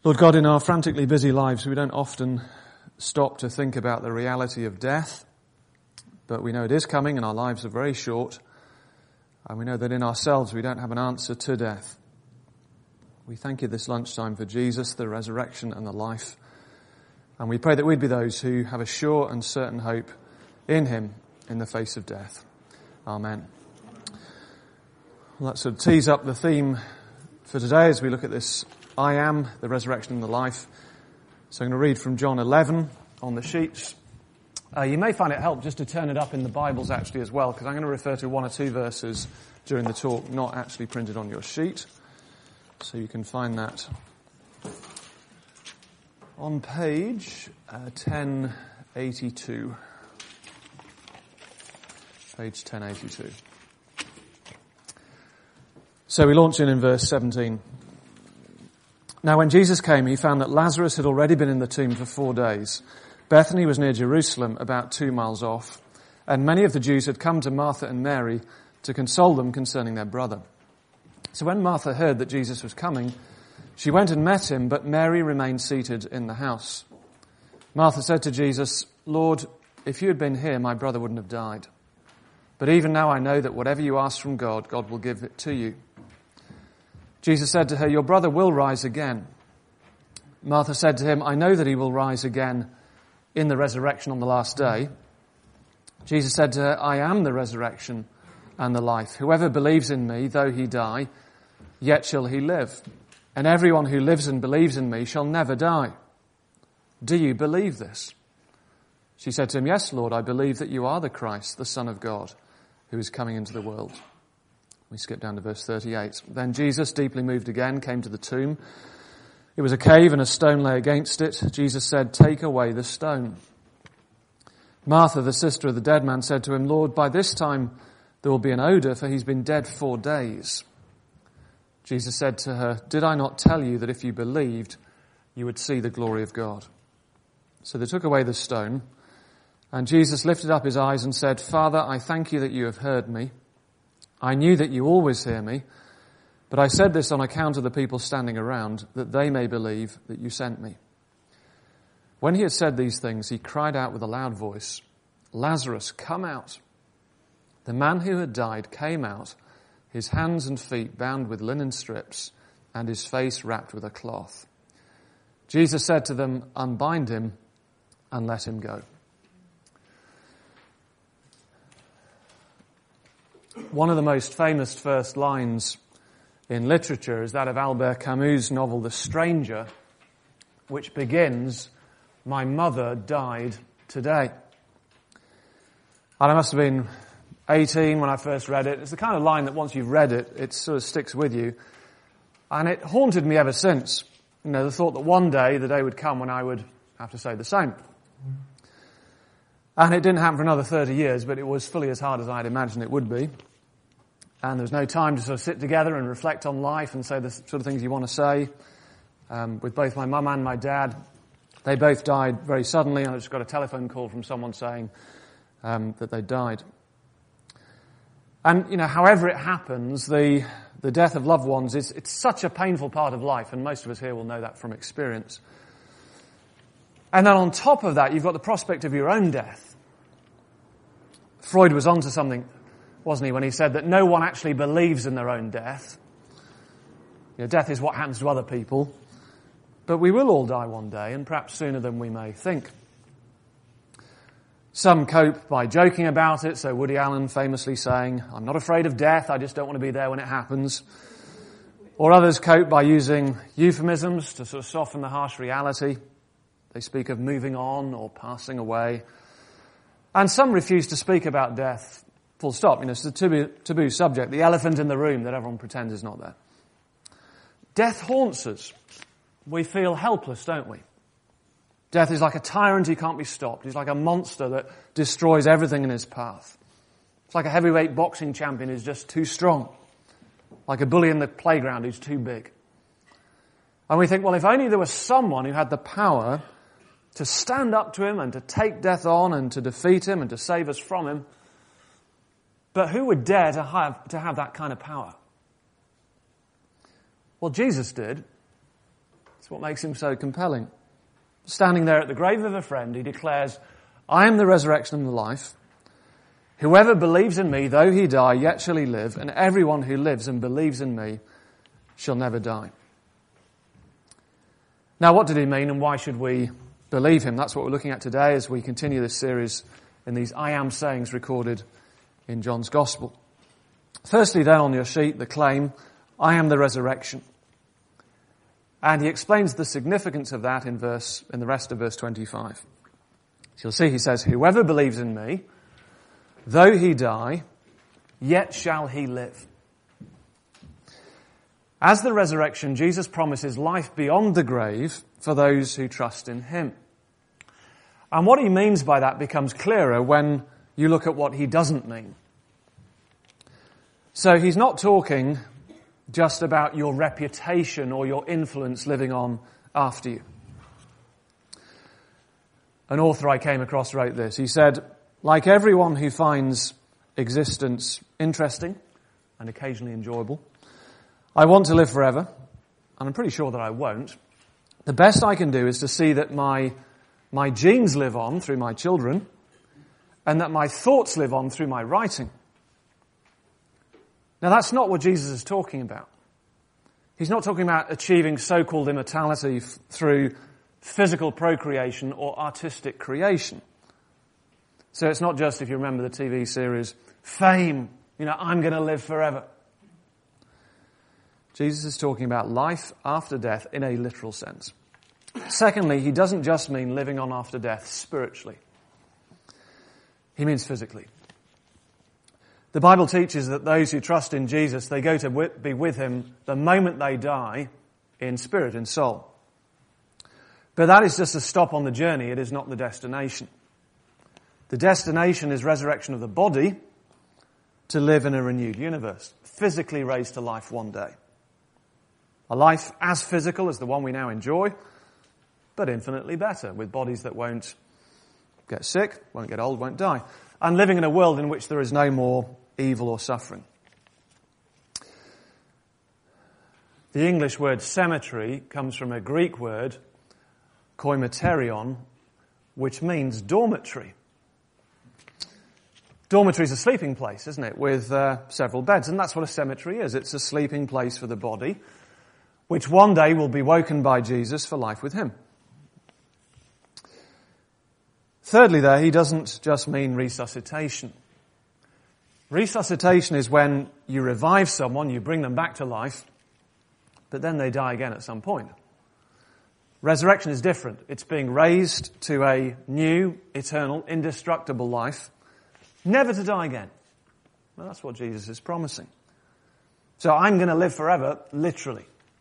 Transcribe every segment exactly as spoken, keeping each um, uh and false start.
Lord God, in our frantically busy lives, we don't often stop to think about the reality of death, but we know it is coming and our lives are very short, and we know that in ourselves we don't have an answer to death. We thank you this lunchtime for Jesus, the resurrection and the life, and we pray that we'd be those who have a sure and certain hope in him in the face of death. Amen. Well, that sort of tees up the theme for today as we look at this I am, the resurrection and the life. So I'm going to read from John eleven on the sheets. Uh, you may find it help just to turn it up in the Bibles actually as well, because I'm going to refer to one or two verses during the talk, not actually printed on your sheet. So you can find that on page uh, ten eighty-two. Page ten eighty-two. So we launch in in verse seventeen. Now when Jesus came, he found that Lazarus had already been in the tomb for four days. Bethany was near Jerusalem, about two miles off, and many of the Jews had come to Martha and Mary to console them concerning their brother. So when Martha heard that Jesus was coming, she went and met him, but Mary remained seated in the house. Martha said to Jesus, "Lord, if you had been here, my brother wouldn't have died. But even now I know that whatever you ask from God, God will give it to you." Jesus said to her, "Your brother will rise again." Martha said to him, "I know that he will rise again in the resurrection on the last day." Jesus said to her, "I am the resurrection and the life. Whoever believes in me, though he die, yet shall he live. And everyone who lives and believes in me shall never die. Do you believe this?" She said to him, "Yes, Lord, I believe that you are the Christ, the Son of God, who is coming into the world." We skip down to verse thirty-eight. Then Jesus, deeply moved again, came to the tomb. It was a cave and a stone lay against it. Jesus said, "Take away the stone." Martha, the sister of the dead man, said to him, "Lord, by this time there will be an odour, for he's been dead four days." Jesus said to her, "Did I not tell you that if you believed, you would see the glory of God?" So they took away the stone, and Jesus lifted up his eyes and said, "Father, I thank you that you have heard me. I knew that you always hear me, but I said this on account of the people standing around, that they may believe that you sent me." When he had said these things, he cried out with a loud voice, "Lazarus, come out." The man who had died came out, his hands and feet bound with linen strips, and his face wrapped with a cloth. Jesus said to them, "Unbind him and let him go." One of the most famous first lines in literature is that of Albert Camus' novel The Stranger, which begins, "My mother died today." And I must have been eighteen when I first read it. It's the kind of line that once you've read it, it sort of sticks with you. And it haunted me ever since. You know, the thought that one day, the day would come when I would have to say the same. And it didn't happen for another thirty years, but it was fully as hard as I'd imagined it would be. And there was no time to sort of sit together and reflect on life and say the sort of things you want to say. Um, with both my mum and my dad, they both died very suddenly, and I just got a telephone call from someone saying um, that they died. And, you know, however it happens, the the death of loved ones, is it's such a painful part of life, and most of us here will know that from experience. And then on top of that, you've got the prospect of your own death. Freud was onto something, wasn't he, when he said that no one actually believes in their own death. You know, death is what happens to other people. But we will all die one day, and perhaps sooner than we may think. Some cope by joking about it, so Woody Allen famously saying, "I'm not afraid of death, I just don't want to be there when it happens." Or others cope by using euphemisms to sort of soften the harsh reality. They speak of moving on or passing away. And some refuse to speak about death, full stop. You know, it's a taboo, taboo subject, the elephant in the room that everyone pretends is not there. Death haunts us. We feel helpless, don't we? Death is like a tyrant who can't be stopped. He's like a monster that destroys everything in his path. It's like a heavyweight boxing champion who's just too strong. Like a bully in the playground who's too big. And we think, well, if only there was someone who had the power to stand up to him and to take death on and to defeat him and to save us from him. But who would dare to have, to have that kind of power? Well, Jesus did. That's what makes him so compelling. Standing there at the grave of a friend, he declares, I am the resurrection and the life. Whoever believes in me, though he die, yet shall he live, and everyone who lives and believes in me shall never die. Now, what did he mean, and why should we believe him? That's what we're looking at today as we continue this series in these I am sayings recorded in John's Gospel. Firstly, then, on your sheet, the claim, I am the resurrection. And he explains the significance of that in verse, in the rest of verse twenty-five. So you'll see he says, whoever believes in me, though he die, yet shall he live. As the resurrection, Jesus promises life beyond the grave for those who trust in him. And what he means by that becomes clearer when you look at what he doesn't mean. So he's not talking just about your reputation or your influence living on after you. An author I came across wrote this. He said, like everyone who finds existence interesting and occasionally enjoyable, I want to live forever, and I'm pretty sure that I won't. The best I can do is to see that my, my genes live on through my children, and that my thoughts live on through my writing. Now, that's not what Jesus is talking about. He's not talking about achieving so-called immortality f- through physical procreation or artistic creation. So it's not just, if you remember the T V series, fame, you know, I'm going to live forever. Jesus is talking about life after death in a literal sense. Secondly, he doesn't just mean living on after death spiritually. He means physically. The Bible teaches that those who trust in Jesus, they go to be with him the moment they die in spirit and soul. But that is just a stop on the journey. It is not the destination. The destination is resurrection of the body to live in a renewed universe, physically raised to life one day. A life as physical as the one we now enjoy, but infinitely better, with bodies that won't get sick, won't get old, won't die, and living in a world in which there is no more evil or suffering. The English word cemetery comes from a Greek word, koimeterion, which means dormitory. Dormitory is a sleeping place, isn't it, with uh, several beds, and that's what a cemetery is. It's a sleeping place for the body, which one day will be woken by Jesus for life with him. Thirdly, there, he doesn't just mean resuscitation. Resuscitation is when you revive someone, you bring them back to life, but then they die again at some point. Resurrection is different. It's being raised to a new, eternal, indestructible life, never to die again. Well, that's what Jesus is promising. So I'm going to live forever, literally.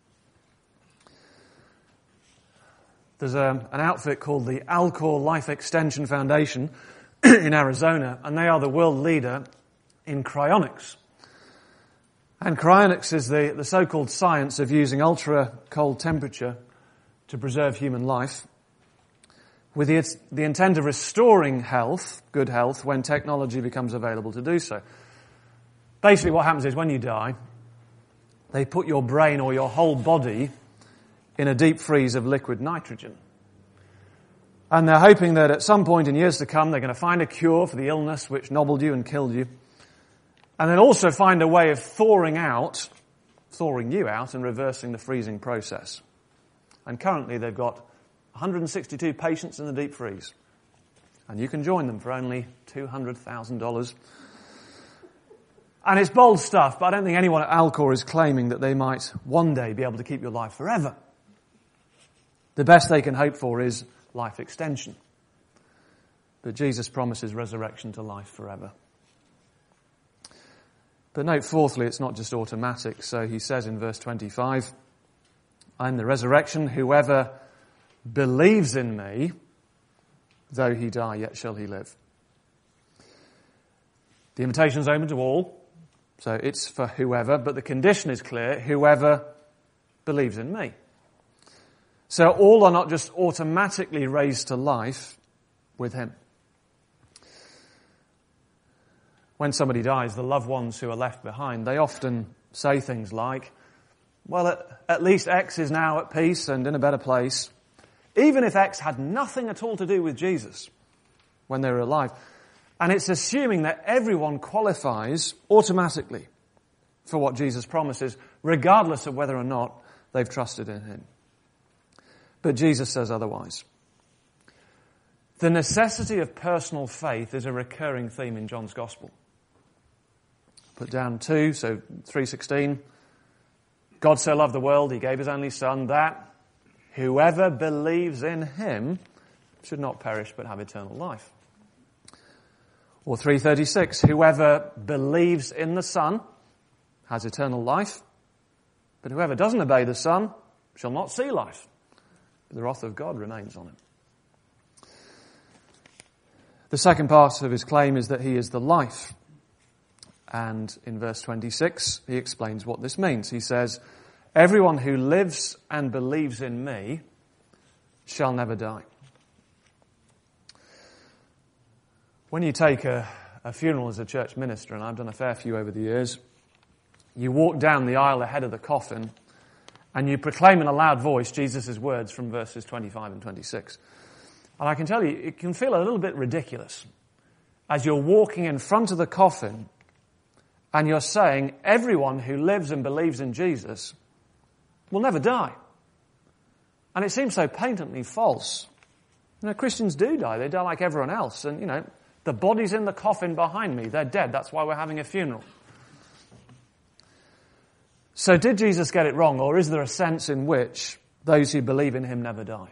There's a, an outfit called the Alcor Life Extension Foundation in Arizona, and they are the world leader in cryonics. And cryonics is the, the so-called science of using ultra-cold temperature to preserve human life, with the, the intent of restoring health, good health, when technology becomes available to do so. Basically what happens is when you die, they put your brain or your whole body in a deep freeze of liquid nitrogen. And they're hoping that at some point in years to come, they're going to find a cure for the illness which nobbled you and killed you. And then also find a way of thawing out, thawing you out and reversing the freezing process. And currently they've got one hundred sixty-two patients in the deep freeze. And you can join them for only two hundred thousand dollars. And it's bold stuff, but I don't think anyone at Alcor is claiming that they might one day be able to keep your life forever. The best they can hope for is life extension. But Jesus promises resurrection to life forever. But note, fourthly, it's not just automatic. So he says in verse twenty-five, I am the resurrection. Whoever believes in me, though he die, yet shall he live. The invitation is open to all. So it's for whoever, but the condition is clear. Whoever believes in me. So all are not just automatically raised to life with him. When somebody dies, the loved ones who are left behind, they often say things like, well, at, at least X is now at peace and in a better place. Even if X had nothing at all to do with Jesus when they were alive. And it's assuming that everyone qualifies automatically for what Jesus promises, regardless of whether or not they've trusted in him. But Jesus says otherwise. The necessity of personal faith is a recurring theme in John's Gospel. Put down two, so three sixteen. God so loved the world, he gave his only Son, that whoever believes in him should not perish but have eternal life. Or three thirty-six, whoever believes in the Son has eternal life, but whoever doesn't obey the Son shall not see life, but the wrath of God remains on him. The second part of his claim is that he is the life. And in verse twenty-six, he explains what this means. He says, everyone who lives and believes in me shall never die. When you take a, a funeral as a church minister, and I've done a fair few over the years, you walk down the aisle ahead of the coffin and you proclaim in a loud voice Jesus' words from verses twenty-five and twenty-six. And I can tell you, it can feel a little bit ridiculous as you're walking in front of the coffin and you're saying everyone who lives and believes in Jesus will never die. And it seems so patently false. You know, Christians do die. They die like everyone else. And, you know, the body's in the coffin behind me. They're dead. That's why we're having a funeral. So did Jesus get it wrong, or is there a sense in which those who believe in him never die?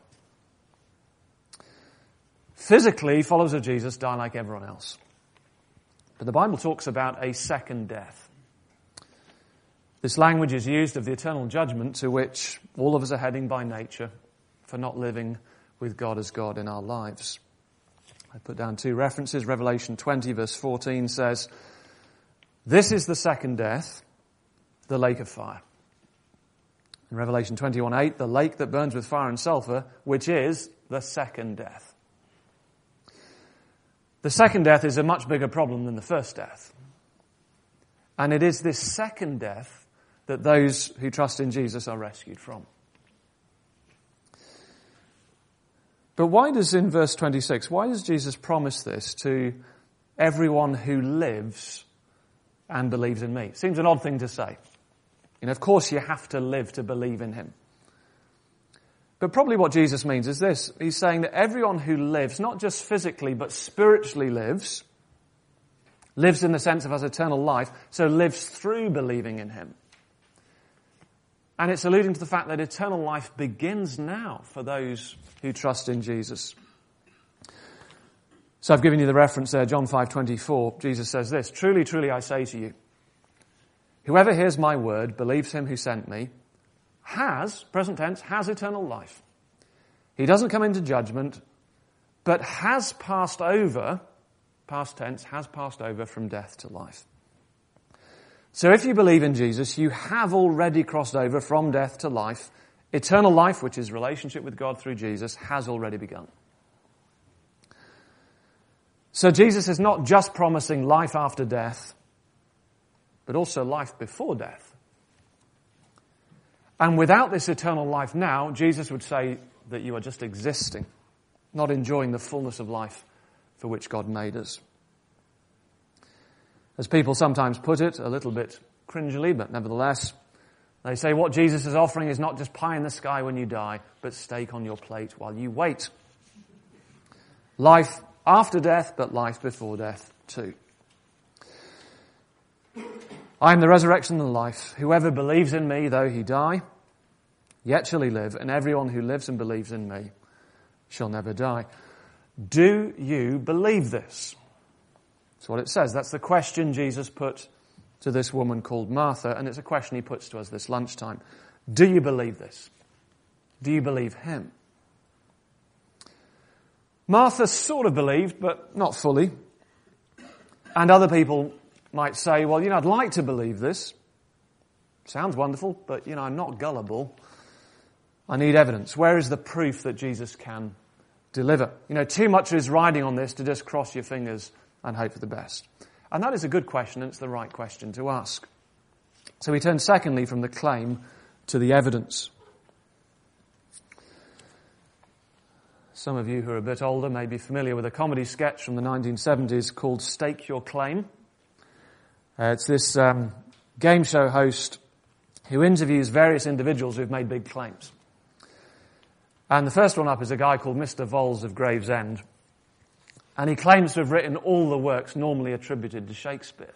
Physically, followers of Jesus die like everyone else. But the Bible talks about a second death. This language is used of the eternal judgment to which all of us are heading by nature for not living with God as God in our lives. I put down two references. Revelation twenty verse fourteen says, this is the second death, the lake of fire. In Revelation twenty-one eight, the lake that burns with fire and sulfur, which is the second death. The second death is a much bigger problem than the first death. And it is this second death that those who trust in Jesus are rescued from. But why does, in verse twenty-six, why does Jesus promise this to everyone who lives and believes in me? It seems an odd thing to say. You know, of course you have to live to believe in him. But probably what Jesus means is this. He's saying that everyone who lives, not just physically, but spiritually lives, lives in the sense of has eternal life, so lives through believing in him. And it's alluding to the fact that eternal life begins now for those who trust in Jesus. So I've given you the reference there, John five twenty-four. Jesus says this, truly, truly, I say to you, whoever hears my word, believes him who sent me, has, present tense, has eternal life. He doesn't come into judgment, but has passed over, past tense, has passed over from death to life. So if you believe in Jesus, you have already crossed over from death to life. Eternal life, which is relationship with God through Jesus, has already begun. So Jesus is not just promising life after death, but also life before death. And without this eternal life now, Jesus would say that you are just existing, not enjoying the fullness of life for which God made us. As people sometimes put it, a little bit cringily, but nevertheless, they say what Jesus is offering is not just pie in the sky when you die, but steak on your plate while you wait. Life after death, but life before death too. I am the resurrection and the life. Whoever believes in me, though he die, yet shall he live, and everyone who lives and believes in me shall never die. Do you believe this? That's what it says. That's the question Jesus put to this woman called Martha, and it's a question he puts to us this lunchtime. Do you believe this? Do you believe him? Martha sort of believed, but not fully. And other people might say, well, you know, I'd like to believe this. Sounds wonderful, but, you know, I'm not gullible. I need evidence. Where is the proof that Jesus can deliver? You know, too much is riding on this to just cross your fingers and hope for the best. And that is a good question, and it's the right question to ask. So we turn secondly from the claim to the evidence. Some of you who are a bit older may be familiar with a comedy sketch from the nineteen seventies called Stake Your Claim. Uh, it's this um, game show host who interviews various individuals who've made big claims. And the first one up is a guy called Mister Voles of Gravesend. And he claims to have written all the works normally attributed to Shakespeare.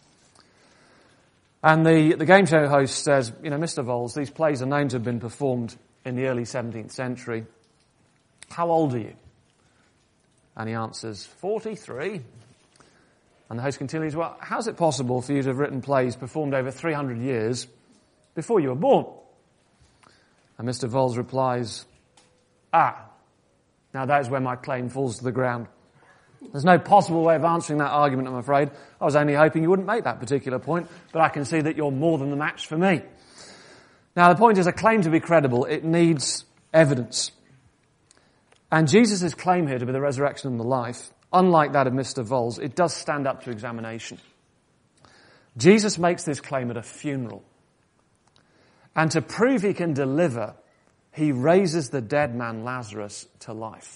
And the, the game show host says, you know, Mister Voles, these plays are known to have been performed in the early seventeenth century. How old are you? And he answers, forty-three. And the host continues, well, how's it possible for you to have written plays performed over three hundred years before you were born? And Mister Voles replies, ah, now that is where my claim falls to the ground. There's no possible way of answering that argument, I'm afraid. I was only hoping you wouldn't make that particular point, but I can see that you're more than the match for me. Now, the point is, a claim to be credible, it needs evidence. And Jesus' claim here to be the resurrection and the life, unlike that of Mister Voles, it does stand up to examination. Jesus makes this claim at a funeral. And to prove he can deliver, he raises the dead man Lazarus to life.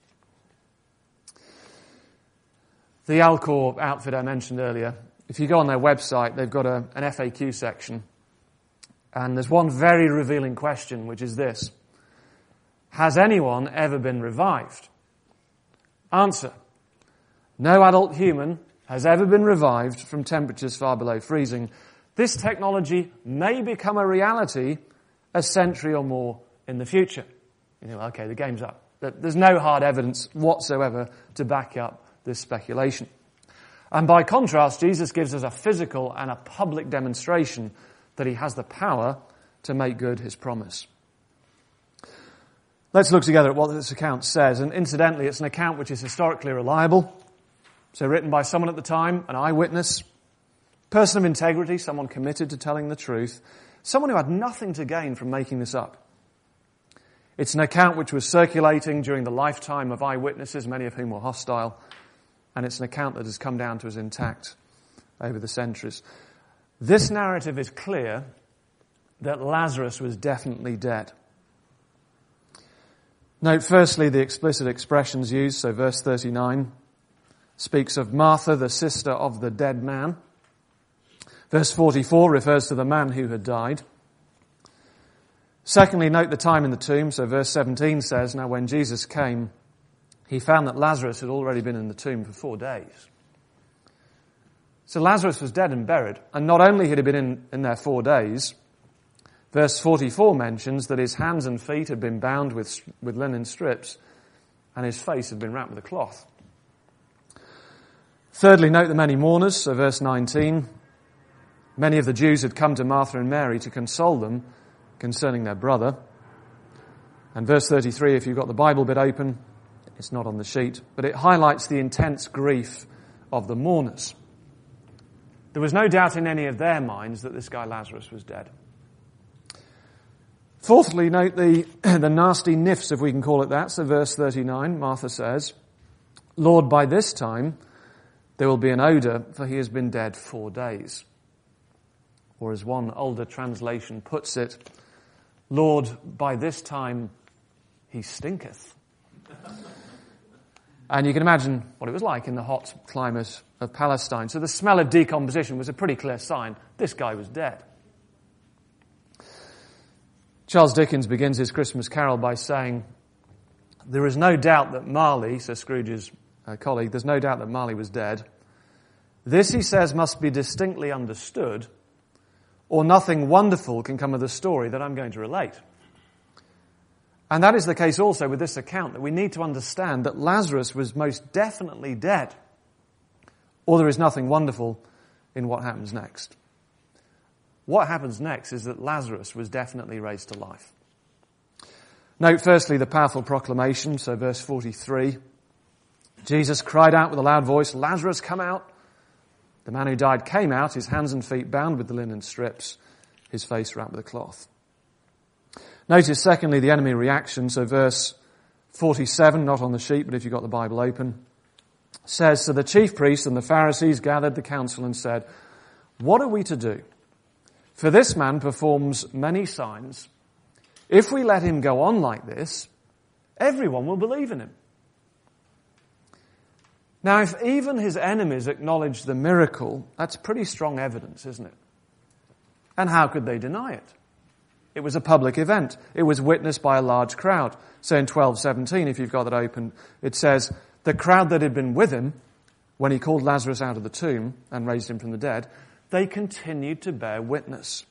The Alcor outfit I mentioned earlier, if you go on their website, they've got a, an F A Q section. And there's one very revealing question, which is this. Has anyone ever been revived? Answer. No adult human has ever been revived from temperatures far below freezing. This technology may become a reality a century or more in the future. You know, okay, the game's up. There's no hard evidence whatsoever to back up this speculation. And by contrast, Jesus gives us a physical and a public demonstration that he has the power to make good his promise. Let's look together at what this account says. And incidentally, it's an account which is historically reliable. So written by someone at the time, an eyewitness, person of integrity, someone committed to telling the truth, someone who had nothing to gain from making this up. It's an account which was circulating during the lifetime of eyewitnesses, many of whom were hostile. And it's an account that has come down to us intact over the centuries. This narrative is clear that Lazarus was definitely dead. Note firstly the explicit expressions used. So verse thirty-nine speaks of Martha, the sister of the dead man. Verse forty-four refers to the man who had died. Secondly, note the time in the tomb. So verse seventeen says, now when Jesus came, he found that Lazarus had already been in the tomb for four days. So Lazarus was dead and buried. And not only had he been in, in there four days, verse forty-four mentions that his hands and feet had been bound with, with linen strips and his face had been wrapped with a cloth. Thirdly, note the many mourners. So verse nineteen, many of the Jews had come to Martha and Mary to console them concerning their brother. And verse thirty-three, if you've got the Bible bit open, it's not on the sheet, but it highlights the intense grief of the mourners. There was no doubt in any of their minds that this guy Lazarus was dead. Fourthly, note the, the nasty nifs, if we can call it that. So verse thirty-nine, Martha says, Lord, by this time there will be an odour, for he has been dead four days. Or as one older translation puts it, Lord, by this time he stinketh. And you can imagine what it was like in the hot climate of Palestine. So the smell of decomposition was a pretty clear sign this guy was dead. Charles Dickens begins his Christmas Carol by saying, there is no doubt that Marley, so Scrooge's uh, colleague, there's no doubt that Marley was dead. This, he says, must be distinctly understood, or nothing wonderful can come of the story that I'm going to relate. And that is the case also with this account, that we need to understand that Lazarus was most definitely dead, or there is nothing wonderful in what happens next. What happens next is that Lazarus was definitely raised to life. Note firstly the powerful proclamation, so verse forty-three. Jesus cried out with a loud voice, Lazarus, come out. The man who died came out, his hands and feet bound with the linen strips, his face wrapped with a cloth. Notice secondly the enemy reaction, so verse forty-seven, not on the sheet, but if you've got the Bible open, says, so the chief priests and the Pharisees gathered the council and said, what are we to do? For this man performs many signs. If we let him go on like this, everyone will believe in him. Now, if even his enemies acknowledge the miracle, that's pretty strong evidence, isn't it? And how could they deny it? It was a public event. It was witnessed by a large crowd. So in twelve seventeen, if you've got that open, it says, the crowd that had been with him when he called Lazarus out of the tomb and raised him from the dead, they continued to bear witness.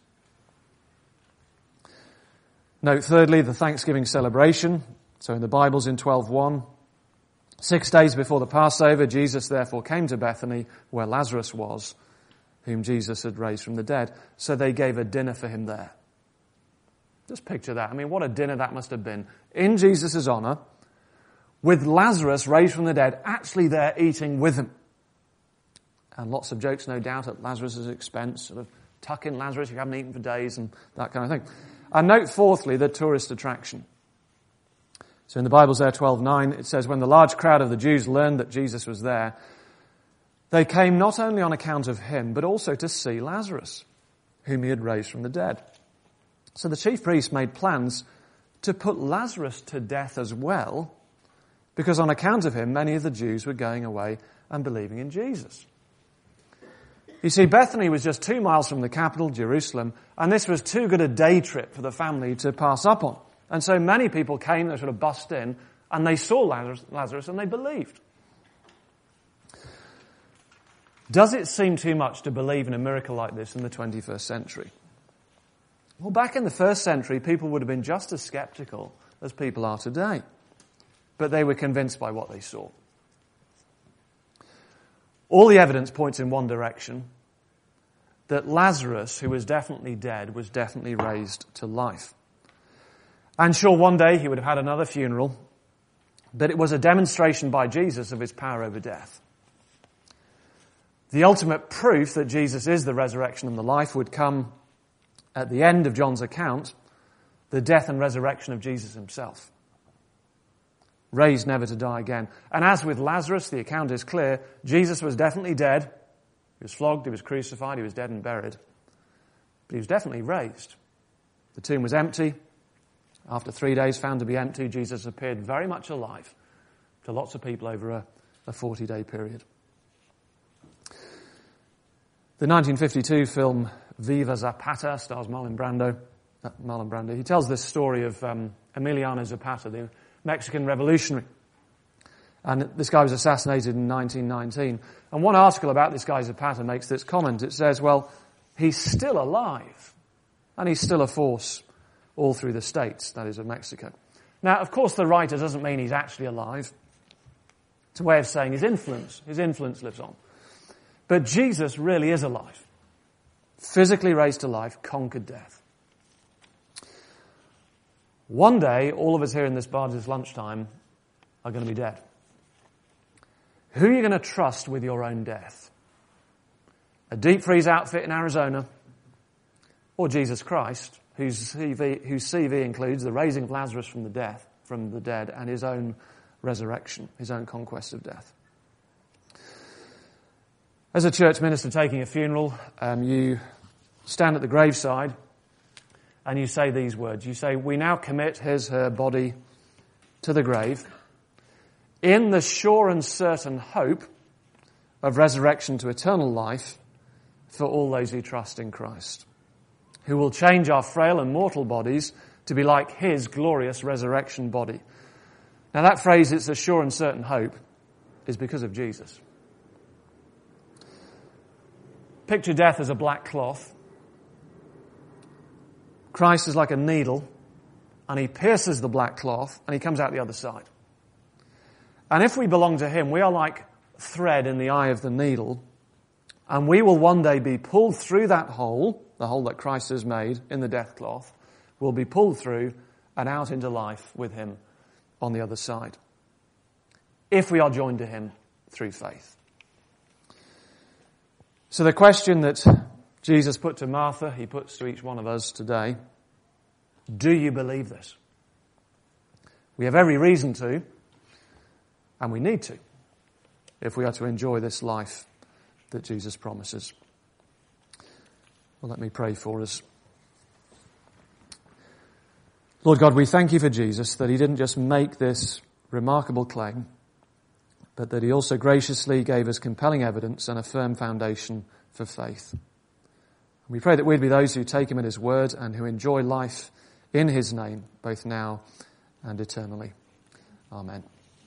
Note thirdly, the Thanksgiving celebration. So in the Bibles in twelve one, six days before the Passover, Jesus therefore came to Bethany where Lazarus was, whom Jesus had raised from the dead. So they gave a dinner for him there. Just picture that. I mean, what a dinner that must have been. In Jesus' honor, with Lazarus raised from the dead, actually there eating with him. And lots of jokes, no doubt, at Lazarus' expense. Sort of tuck in Lazarus, you haven't eaten for days, and that kind of thing. And note fourthly, the tourist attraction. So in the Bibles there, twelve nine, it says, when the large crowd of the Jews learned that Jesus was there, they came not only on account of him, but also to see Lazarus, whom he had raised from the dead. So the chief priests made plans to put Lazarus to death as well, because on account of him, many of the Jews were going away and believing in Jesus. You see, Bethany was just two miles from the capital, Jerusalem, and this was too good a day trip for the family to pass up on. And so many people came, they sort of bust in, and they saw Lazarus, Lazarus and they believed. Does it seem too much to believe in a miracle like this in the twenty-first century? Well, back in the first century, people would have been just as skeptical as people are today. But they were convinced by what they saw. All the evidence points in one direction, that Lazarus, who was definitely dead, was definitely raised to life. And sure, one day he would have had another funeral, but it was a demonstration by Jesus of his power over death. The ultimate proof that Jesus is the resurrection and the life would come at the end of John's account, the death and resurrection of Jesus himself. Raised never to die again. And as with Lazarus, the account is clear, Jesus was definitely dead. He was flogged, he was crucified, he was dead and buried. But he was definitely raised. The tomb was empty. After three days found to be empty, Jesus appeared very much alive to lots of people over a, a forty-day period. The nineteen fifty-two film Viva Zapata stars Marlon Brando. Uh, Marlon Brando. He tells this story of um, Emiliano Zapata, the Mexican revolutionary. And this guy was assassinated in nineteen nineteen. And one article about this guy Zapata makes this comment. It says, well, he's still alive. And he's still a force all through the states, that is, of Mexico. Now, of course, the writer doesn't mean he's actually alive. It's a way of saying his influence. His influence lives on. But Jesus really is alive. Physically raised to life, conquered death. One day, all of us here in this bar this lunchtime are going to be dead. Who are you going to trust with your own death? A deep freeze outfit in Arizona, or Jesus Christ, whose C V, whose C V includes the raising of Lazarus from the death, from the dead, and his own resurrection, his own conquest of death. As a church minister taking a funeral, um, you stand at the graveside and you say these words. You say, we now commit his, her body to the grave in the sure and certain hope of resurrection to eternal life for all those who trust in Christ, who will change our frail and mortal bodies to be like his glorious resurrection body. Now that phrase, it's a sure and certain hope, is because of Jesus. Picture death as a black cloth. Christ is like a needle, and he pierces the black cloth, and he comes out the other side. And if we belong to him, we are like thread in the eye of the needle, and we will one day be pulled through that hole, the hole that Christ has made in the death cloth, will be pulled through and out into life with him on the other side, if we are joined to him through faith. So the question that Jesus put to Martha, he puts to each one of us today, do you believe this? We have every reason to, and we need to, if we are to enjoy this life that Jesus promises. Well, let me pray for us. Lord God, we thank you for Jesus, that he didn't just make this remarkable claim, but that he also graciously gave us compelling evidence and a firm foundation for faith. We pray that we'd be those who take him at his word and who enjoy life in his name, both now and eternally. Amen.